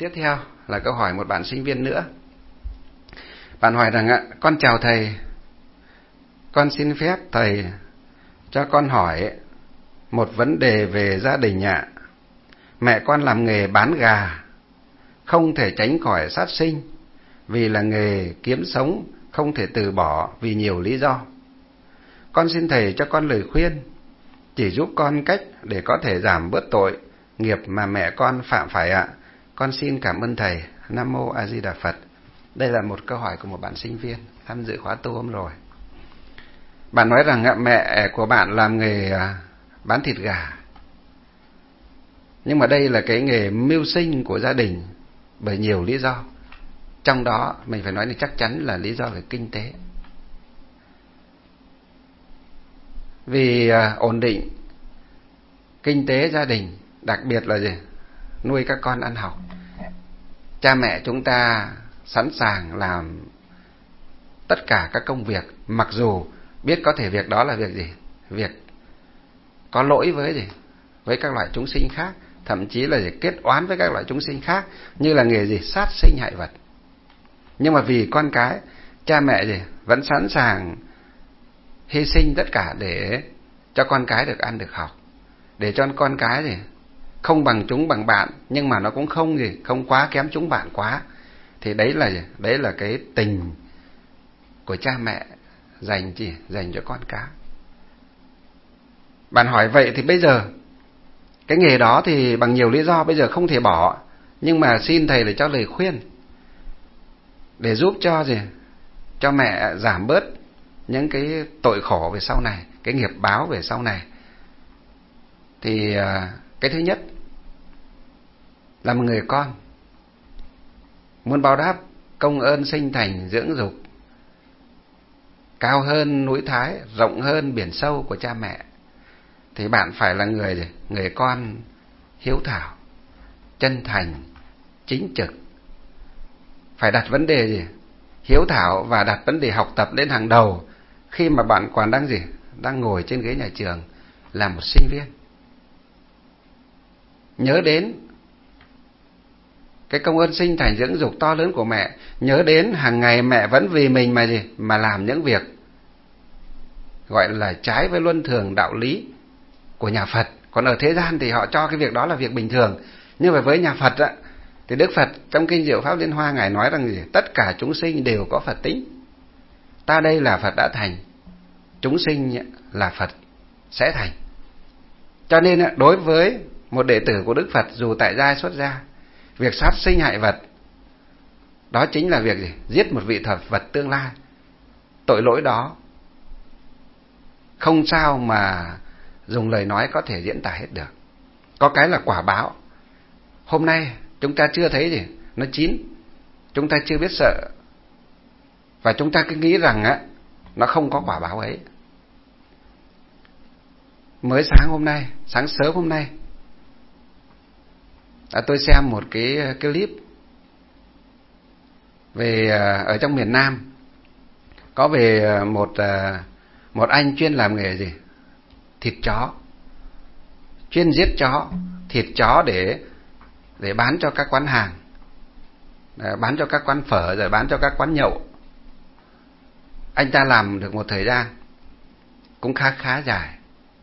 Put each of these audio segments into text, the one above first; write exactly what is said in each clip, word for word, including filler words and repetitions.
Tiếp theo là câu hỏi một bạn sinh viên nữa. Bạn hỏi rằng ạ, con chào thầy, con xin phép thầy cho con hỏi một vấn đề về gia đình ạ. Mẹ con làm nghề bán gà, không thể tránh khỏi sát sinh, vì là nghề kiếm sống, không thể từ bỏ vì nhiều lý do. Con xin thầy cho con lời khuyên, chỉ giúp con cách để có thể giảm bớt tội nghiệp mà mẹ con phạm phải ạ. Con xin cảm ơn thầy. Nam Mô A Di Đà Phật. Đây là một câu hỏi của một bạn sinh viên tham dự khóa tu hôm rồi. Bạn nói rằng mẹ của bạn làm nghề bán thịt gà, nhưng mà đây là cái nghề mưu sinh của gia đình bởi nhiều lý do. Trong đó mình phải nói là chắc chắn là lý do về kinh tế. Vì ổn định kinh tế gia đình, đặc biệt là gì? Nuôi các con ăn học. Cha mẹ chúng ta sẵn sàng làm tất cả các công việc, mặc dù biết có thể việc đó là việc gì? Việc có lỗi với gì? Với các loại chúng sinh khác, thậm chí là kết oán với các loại chúng sinh khác, như là nghề gì? Sát sinh hại vật. Nhưng mà vì con cái, cha mẹ gì? Vẫn sẵn sàng hy sinh tất cả để cho con cái được ăn được học, để cho con cái gì? Không bằng chúng bằng bạn, nhưng mà nó cũng không gì, không quá kém chúng bạn quá. Thì đấy là gì? Đấy là cái tình của cha mẹ dành chỉ dành cho con cái. Bạn hỏi vậy thì bây giờ cái nghề đó thì bằng nhiều lý do bây giờ không thể bỏ, nhưng mà xin thầy để cho lời khuyên để giúp cho gì? Cho mẹ giảm bớt những cái tội khổ về sau này, cái nghiệp báo về sau này. Thì cái thứ nhất là một người con muốn báo đáp công ơn sinh thành dưỡng dục cao hơn núi Thái, rộng hơn biển sâu của cha mẹ, thì bạn phải là người gì? Người con hiếu thảo, chân thành, chính trực. Phải đặt vấn đề gì? Hiếu thảo và đặt vấn đề học tập lên hàng đầu khi mà bạn còn đang gì? Đang ngồi trên ghế nhà trường là một sinh viên. Nhớ đến cái công ơn sinh thành dưỡng dục to lớn của mẹ, nhớ đến hàng ngày mẹ vẫn vì mình mà gì? Mà làm những việc gọi là trái với luân thường đạo lý của nhà Phật. Còn ở thế gian thì họ cho cái việc đó là việc bình thường. Nhưng mà với nhà Phật á, thì Đức Phật trong Kinh Diệu Pháp Liên Hoa Ngài nói rằng gì? Tất cả chúng sinh đều có Phật tính. Ta đây là Phật đã thành, chúng sinh là Phật sẽ thành. Cho nên đối với một đệ tử của Đức Phật, dù tại gia xuất gia, việc sát sinh hại vật đó chính là việc gì? Giết một vị thập vật tương lai. Tội lỗi đó không sao mà dùng lời nói có thể diễn tả hết được. Có cái là quả báo. Hôm nay chúng ta chưa thấy gì? Nó chín, chúng ta chưa biết sợ, và chúng ta cứ nghĩ rằng á nó không có quả báo ấy. Mới sáng hôm nay, sáng sớm hôm nay, à, tôi xem một cái clip về ở trong miền Nam, có về một một anh chuyên làm nghề gì? Thịt chó, chuyên giết chó, thịt chó để để bán cho các quán hàng, bán cho các quán phở, rồi bán cho các quán nhậu. Anh ta làm được một thời gian cũng khá khá dài.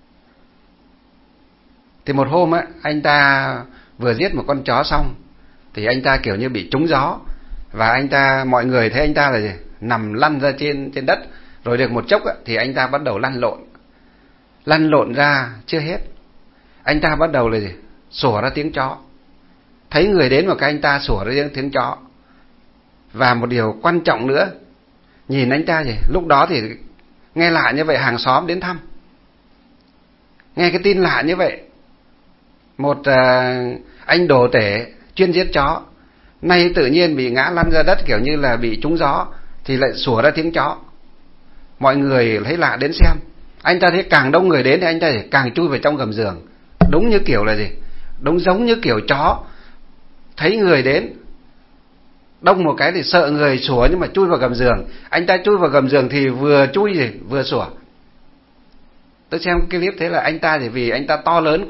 Thì một hôm á, anh ta vừa giết một con chó xong thì anh ta kiểu như bị trúng gió, và anh ta mọi người thấy anh ta là gì? Nằm lăn ra trên trên đất. Rồi được một chốc á, thì anh ta bắt đầu lăn lộn. Lăn lộn ra chưa hết, anh ta bắt đầu là gì? Sủa ra tiếng chó. Thấy người đến một cái anh ta sủa ra tiếng chó. Và một điều quan trọng nữa, nhìn anh ta gì? Lúc đó thì nghe lạ như vậy, hàng xóm đến thăm. Nghe cái tin lạ như vậy, một uh, anh đồ tể chuyên giết chó nay tự nhiên bị ngã lăn ra đất kiểu như là bị trúng gió, thì lại sủa ra tiếng chó. Mọi người thấy lạ đến xem. Anh ta thấy càng đông người đến thì anh ta càng chui vào trong gầm giường. Đúng như kiểu là gì? Đúng giống như kiểu chó thấy người đến đông một cái thì sợ người sủa, nhưng mà chui vào gầm giường. Anh ta chui vào gầm giường thì vừa chui gì vừa sủa. Tôi xem cái clip thế là anh ta thì vì anh ta to lớn quá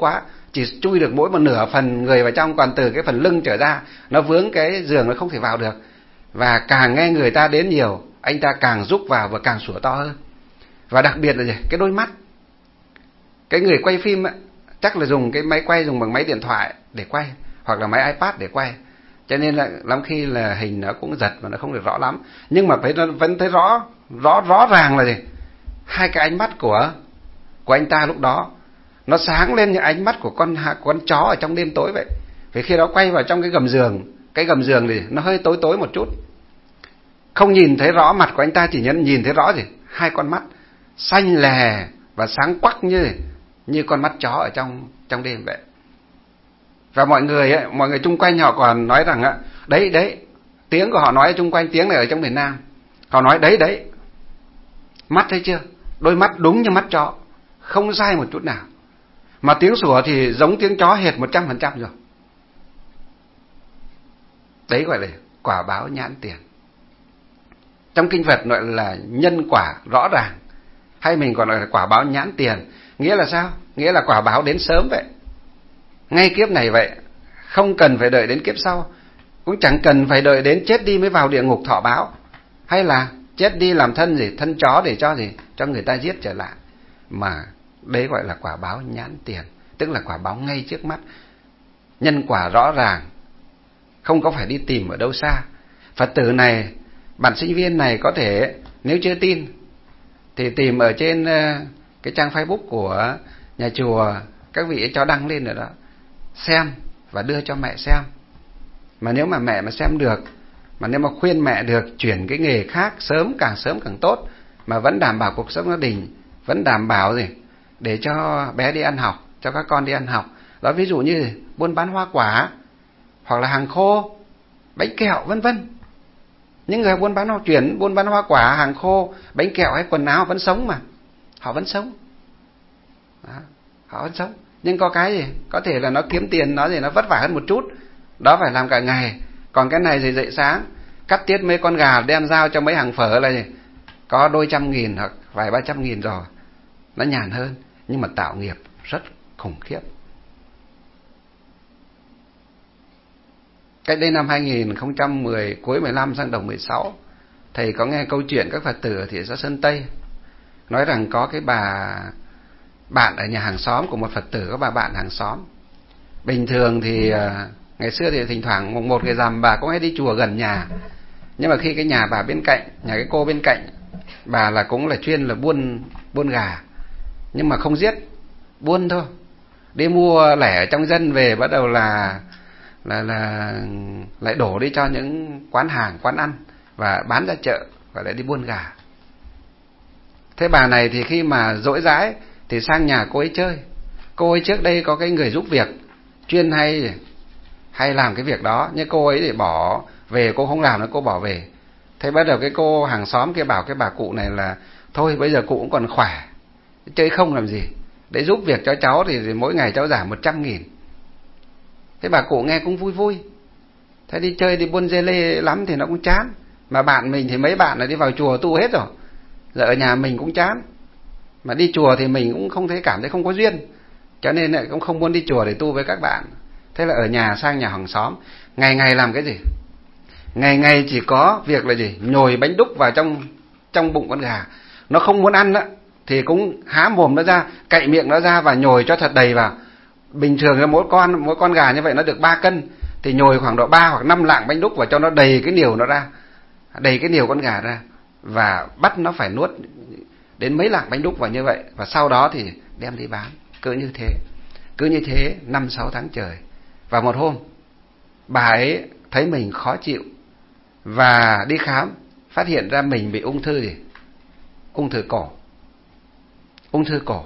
chỉ chui được mỗi một nửa phần người vào trong, còn từ cái phần lưng trở ra nó vướng cái giường, nó không thể vào được. Và càng nghe người ta đến nhiều, anh ta càng rúc vào và càng sủa to hơn. Và đặc biệt là gì? Cái đôi mắt. Cái người quay phim ấy, chắc là dùng cái máy quay, dùng bằng máy điện thoại để quay, hoặc là máy iPad để quay, cho nên là lắm khi là hình nó cũng giật và nó không được rõ lắm. Nhưng mà phải vẫn thấy rõ rõ rõ ràng là gì? Hai cái ánh mắt của của anh ta lúc đó nó sáng lên như ánh mắt của con con chó ở trong đêm tối vậy. Vì khi đó quay vào trong cái gầm giường, cái gầm giường thì nó hơi tối tối một chút, không nhìn thấy rõ mặt của anh ta, chỉ nhìn nhìn thấy rõ gì? Hai con mắt xanh lè và sáng quắc như như con mắt chó ở trong trong đêm vậy. Và mọi người ấy, mọi người chung quanh họ còn nói rằng á, đấy đấy, tiếng của họ nói chung quanh, tiếng này ở trong miền Nam, họ nói đấy đấy, mắt thấy chưa, đôi mắt đúng như mắt chó, không sai một chút nào, mà tiếng sủa thì giống tiếng chó hệt một trăm phần trăm rồi. Đấy gọi là quả báo nhãn tiền. Trong kinh Phật gọi là nhân quả rõ ràng, hay mình còn gọi là quả báo nhãn tiền. Nghĩa là sao? Nghĩa là quả báo đến sớm vậy, ngay kiếp này vậy, không cần phải đợi đến kiếp sau, cũng chẳng cần phải đợi đến chết đi mới vào địa ngục thọ báo, hay là chết đi làm thân gì, thân chó để cho gì, cho người ta giết trở lại. Mà đấy gọi là quả báo nhãn tiền, tức là quả báo ngay trước mắt, nhân quả rõ ràng, không có phải đi tìm ở đâu xa. Phật tử này, bạn sinh viên này có thể nếu chưa tin thì tìm ở trên cái trang Facebook của nhà chùa, các vị ấy cho đăng lên rồi đó, xem và đưa cho mẹ xem. Mà nếu mà mẹ mà xem được, mà nếu mà khuyên mẹ được chuyển cái nghề khác sớm, càng sớm càng tốt, mà vẫn đảm bảo cuộc sống gia đình, vẫn đảm bảo gì để cho bé đi ăn học, cho các con đi ăn học đó, ví dụ như buôn bán hoa quả, hoặc là hàng khô, bánh kẹo vân vân. Những người buôn bán hoa chuyển, buôn bán hoa quả, hàng khô, bánh kẹo hay quần áo vẫn sống mà, họ vẫn sống đó, họ vẫn sống. Nhưng có cái gì, có thể là nó kiếm tiền, nó gì nó vất vả hơn một chút, đó phải làm cả ngày. Còn cái này thì dậy sáng cắt tiết mấy con gà đem giao cho mấy hàng phở là gì, có đôi trăm nghìn hoặc vài ba trăm nghìn rồi, nó nhàn hơn, nhưng mà tạo nghiệp rất khủng khiếp. Cách đây năm hai nghìn không trăm mười, cuối mười lăm sang đầu mười sáu, thầy có nghe câu chuyện các Phật tử ở thị xã Sơn Tây nói rằng có cái bà bạn ở nhà hàng xóm của một Phật tử, có bà bạn hàng xóm. Bình thường thì ngày xưa thì thỉnh thoảng mùng một ngày rằm bà cũng hay đi chùa gần nhà, nhưng mà khi cái nhà bà bên cạnh, nhà cái cô bên cạnh, bà là cũng là chuyên là buôn buôn gà, nhưng mà không giết, buôn thôi, đi mua lẻ ở trong dân về, bắt đầu là là là lại đổ đi cho những quán hàng, quán ăn và bán ra chợ, và lại đi buôn gà. Thế bà này thì khi mà rỗi rãi thì sang nhà cô ấy chơi. Cô ấy trước đây có cái người giúp việc chuyên hay hay làm cái việc đó, nhưng cô ấy để bỏ về, cô không làm nữa, cô bỏ về. Thế bắt đầu cái cô hàng xóm kia bảo cái bà cụ này là thôi bây giờ cụ cũng còn khỏe, chơi không làm gì, để giúp việc cho cháu thì, thì mỗi ngày cháu giảm một trăm nghìn. Thế bà cụ nghe cũng vui vui. Thế đi chơi đi buôn dê lê lắm thì nó cũng chán, mà bạn mình thì mấy bạn là đi vào chùa tu hết rồi, giờ ở nhà mình cũng chán, mà đi chùa thì mình cũng không thấy, cảm thấy không có duyên, cho nên lại cũng không muốn đi chùa để tu với các bạn. Thế là ở nhà sang nhà hàng xóm, ngày ngày làm cái gì? Ngày ngày chỉ có việc là gì? Nhồi bánh đúc vào trong trong bụng con gà. Nó không muốn ăn đó, thì cũng há mồm nó ra, cậy miệng nó ra và nhồi cho thật đầy vào. Bình thường là mỗi con mỗi con gà như vậy nó được ba cân, thì nhồi khoảng độ ba hoặc năm lạng bánh đúc vào cho nó đầy cái niều nó ra, đầy cái niều con gà ra, và bắt nó phải nuốt đến mấy lạng bánh đúc vào như vậy, và sau đó thì đem đi bán. Cứ như thế, cứ như thế năm sáu tháng trời. Và một hôm bà ấy thấy mình khó chịu và đi khám, phát hiện ra mình bị ung thư gì? Ung thư cổ. Ung thư cổ.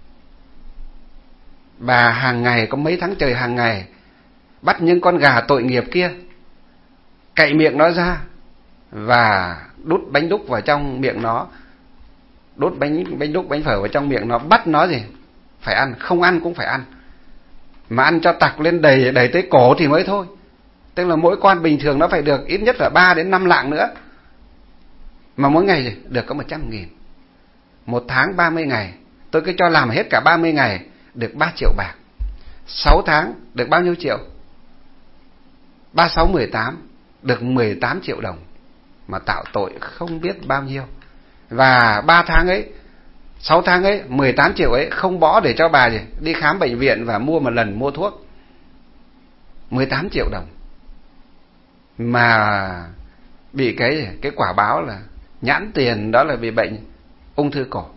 Bà hàng ngày, có mấy tháng trời hàng ngày bắt những con gà tội nghiệp kia, cậy miệng nó ra và đút bánh đúc vào trong miệng nó, đút bánh bánh đúc bánh phở vào trong miệng nó, bắt nó gì phải ăn, không ăn cũng phải ăn, mà ăn cho tặc lên đầy đầy tới cổ thì mới thôi. Tức là mỗi con bình thường nó phải được ít nhất là ba đến năm lạng nữa, mà mỗi ngày gì được có một trăm nghìn. Một tháng ba mươi ngày, tôi cứ cho làm hết cả ba mươi ngày được ba triệu bạc. sáu tháng được bao nhiêu triệu? Ba sáu mười tám, được mười tám triệu đồng, mà tạo tội không biết bao nhiêu. Và ba tháng ấy, sáu tháng ấy, mười tám triệu ấy không bỏ để cho bà gì đi khám bệnh viện và mua một lần mua thuốc. mười tám triệu đồng mà bị cái cái quả báo là nhãn tiền, đó là bị bệnh ung thư cổ.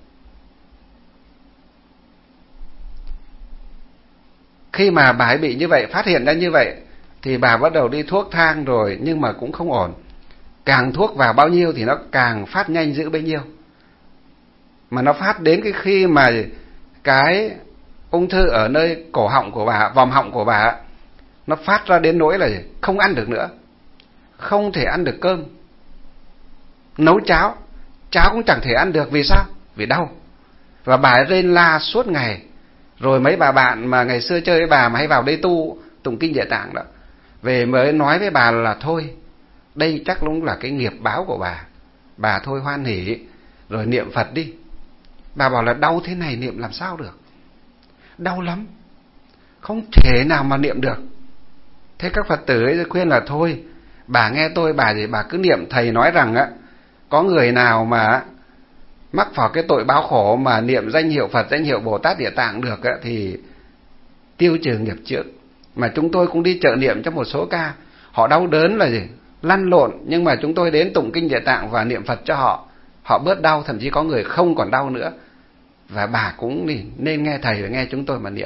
Khi mà bà ấy bị như vậy, phát hiện ra như vậy, thì bà bắt đầu đi thuốc thang rồi, nhưng mà cũng không ổn. Càng thuốc vào bao nhiêu thì nó càng phát nhanh dữ bấy nhiêu. Mà nó phát đến cái khi mà cái ung thư ở nơi cổ họng của bà, vòm họng của bà, nó phát ra đến nỗi là không ăn được nữa, không thể ăn được cơm. Nấu cháo, cháo cũng chẳng thể ăn được. Vì sao? Vì đau. Và bà ấy rên la suốt ngày. Rồi mấy bà bạn mà ngày xưa chơi với bà mà hay vào đây tu tụng kinh Địa Tạng đó, về mới nói với bà là thôi, đây chắc cũng là cái nghiệp báo của bà, bà thôi hoan hỉ rồi niệm Phật đi. Bà bảo là đau thế này niệm làm sao được, đau lắm, không thể nào mà niệm được. Thế các Phật tử ấy khuyên là thôi, bà nghe tôi, bà gì bà cứ niệm. Thầy nói rằng á, có người nào mà mắc vào cái tội báo khổ mà niệm danh hiệu Phật, danh hiệu Bồ Tát Địa Tạng được á, thì tiêu trừ nghiệp trước. Mà chúng tôi cũng đi trợ niệm cho một số ca, họ đau đớn là gì, lăn lộn, nhưng mà chúng tôi đến tụng kinh Địa Tạng và niệm Phật cho họ, họ bớt đau, thậm chí có người không còn đau nữa. Và bà cũng nên nghe thầy và nghe chúng tôi mà niệm.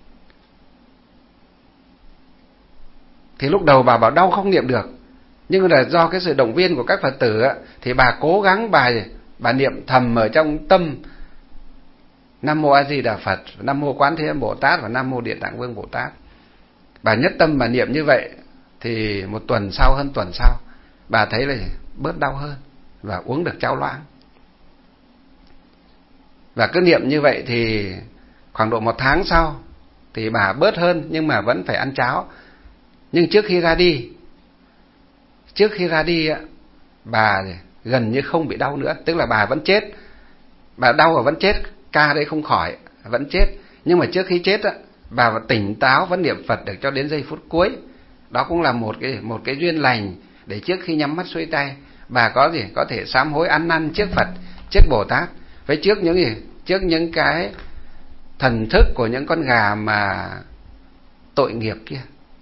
Thì lúc đầu bà bảo đau không niệm được, nhưng là do cái sự động viên của các Phật tử á, thì bà cố gắng bà bà niệm thầm ở trong tâm Nam Mô A Di Đà Phật, Nam Mô Quán Thế Âm Bồ Tát và Nam Mô Địa Tạng Vương Bồ Tát. Bà nhất tâm bà niệm như vậy, thì một tuần sau, hơn tuần sau, bà thấy là bớt đau hơn và uống được cháo loãng. Và cứ niệm như vậy thì khoảng độ một tháng sau thì bà bớt hơn, nhưng mà vẫn phải ăn cháo. Nhưng trước khi ra đi, trước khi ra đi bà gần như không bị đau nữa. Tức là bà vẫn chết, bà đau và vẫn chết, ca đấy không khỏi, vẫn chết. Nhưng mà trước khi chết bà vẫn tỉnh táo, vẫn niệm Phật được cho đến giây phút cuối. Đó cũng là một cái một cái duyên lành để trước khi nhắm mắt xuôi tay, bà có gì có thể sám hối ăn năn trước Phật, trước Bồ Tát, với trước những gì, trước những cái thần thức của những con gà mà tội nghiệp kia,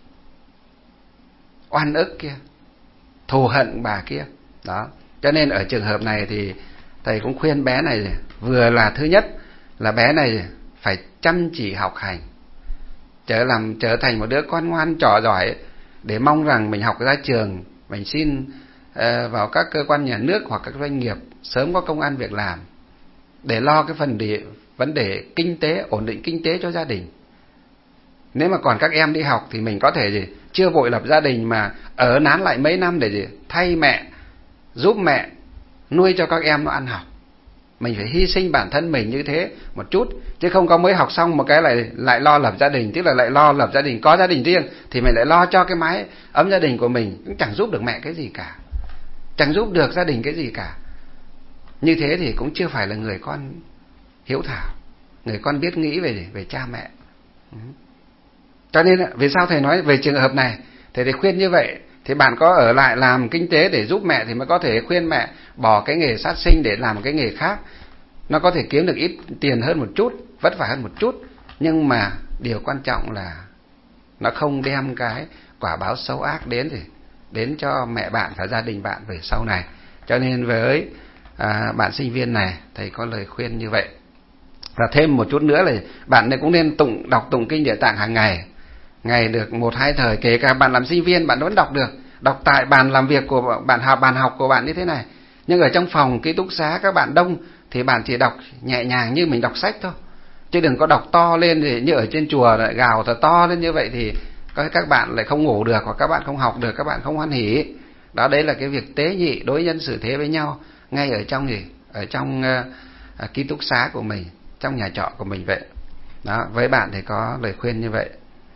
oan ức kia, thù hận bà kia. Đó, cho nên ở trường hợp này thì thầy cũng khuyên bé này, vừa là thứ nhất là bé này phải chăm chỉ học hành, trở làm trở thành một đứa con ngoan trò giỏi, để mong rằng mình học ra trường, mình xin uh, vào các cơ quan nhà nước hoặc các doanh nghiệp sớm có công ăn việc làm, để lo cái phần địa, vấn đề kinh tế, ổn định kinh tế cho gia đình. Nếu mà còn các em đi học thì mình có thể gì chưa vội lập gia đình, mà ở nán lại mấy năm để gì thay mẹ, giúp mẹ nuôi cho các em nó ăn học. Mình phải hy sinh bản thân mình như thế một chút, chứ không có mới học xong một cái lại lại lo lập gia đình, tức là lại lo lập gia đình, có gia đình riêng thì mình lại lo cho cái mái ấm gia đình của mình, cũng chẳng giúp được mẹ cái gì cả, chẳng giúp được gia đình cái gì cả. Như thế thì cũng chưa phải là người con hiếu thảo, người con biết nghĩ về về cha mẹ. Cho nên vì sao thầy nói về trường hợp này, thầy, thầy khuyên như vậy. Thì bạn có ở lại làm kinh tế để giúp mẹ thì mới có thể khuyên mẹ bỏ cái nghề sát sinh để làm cái nghề khác. Nó có thể kiếm được ít tiền hơn một chút, vất vả hơn một chút, nhưng mà điều quan trọng là nó không đem cái quả báo xấu ác đến thì đến cho mẹ bạn và gia đình bạn về sau này. Cho nên với à, bạn sinh viên này, thầy có lời khuyên như vậy. Và thêm một chút nữa là bạn này cũng nên tụng đọc tụng kinh Địa Tạng hàng ngày, ngày được một hai thời. Kể cả bạn làm sinh viên bạn vẫn đọc được, đọc tại bàn làm việc của bạn, học bàn học của bạn như thế này. Nhưng ở trong phòng ký túc xá các bạn đông thì bạn chỉ đọc nhẹ nhàng như mình đọc sách thôi, chứ đừng có đọc to lên thì như ở trên chùa lại gào thật to lên như vậy thì các bạn lại không ngủ được, hoặc các bạn không học được, các bạn không hoan hỉ. Đó, đấy là cái việc tế nhị, đối nhân xử thế với nhau ngay ở trong gì ở trong uh, ký túc xá của mình, trong nhà trọ của mình vậy. Đó, với bạn thì có lời khuyên như vậy.